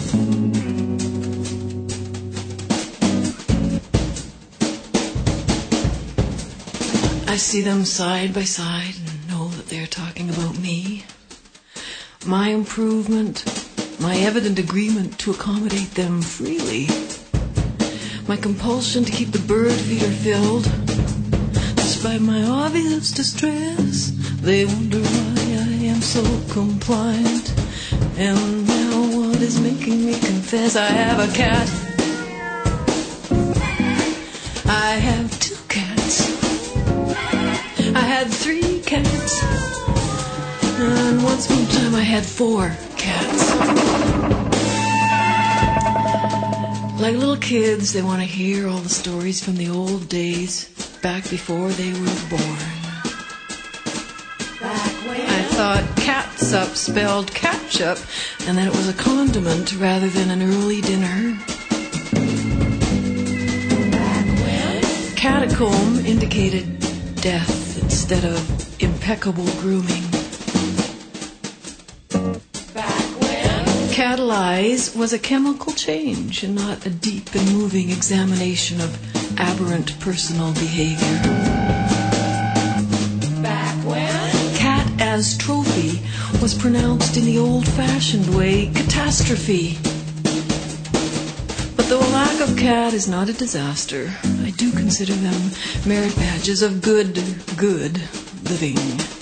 I see them side by side and know that they're talking about me. My improvement, my evident agreement to accommodate them freely. My compulsion to keep the bird feeder filled. Despite my obvious distress, they wonder why I am so compliant. And now what is making me confess I have a cat? I have 2 cats. I had 3 cats. And once upon a time I had 4 cats. Like little kids, they want to hear all the stories from the old days, back before they were born. I thought catsup spelled ketchup, and that it was a condiment rather than an early dinner. Catacomb indicated death instead of impeccable grooming. Catalyze was a chemical change and not a deep and moving examination of aberrant personal behavior. Cat as trophy was pronounced in the old-fashioned way catastrophe. But though a lack of cat is not a disaster, I do consider them merit badges of good living.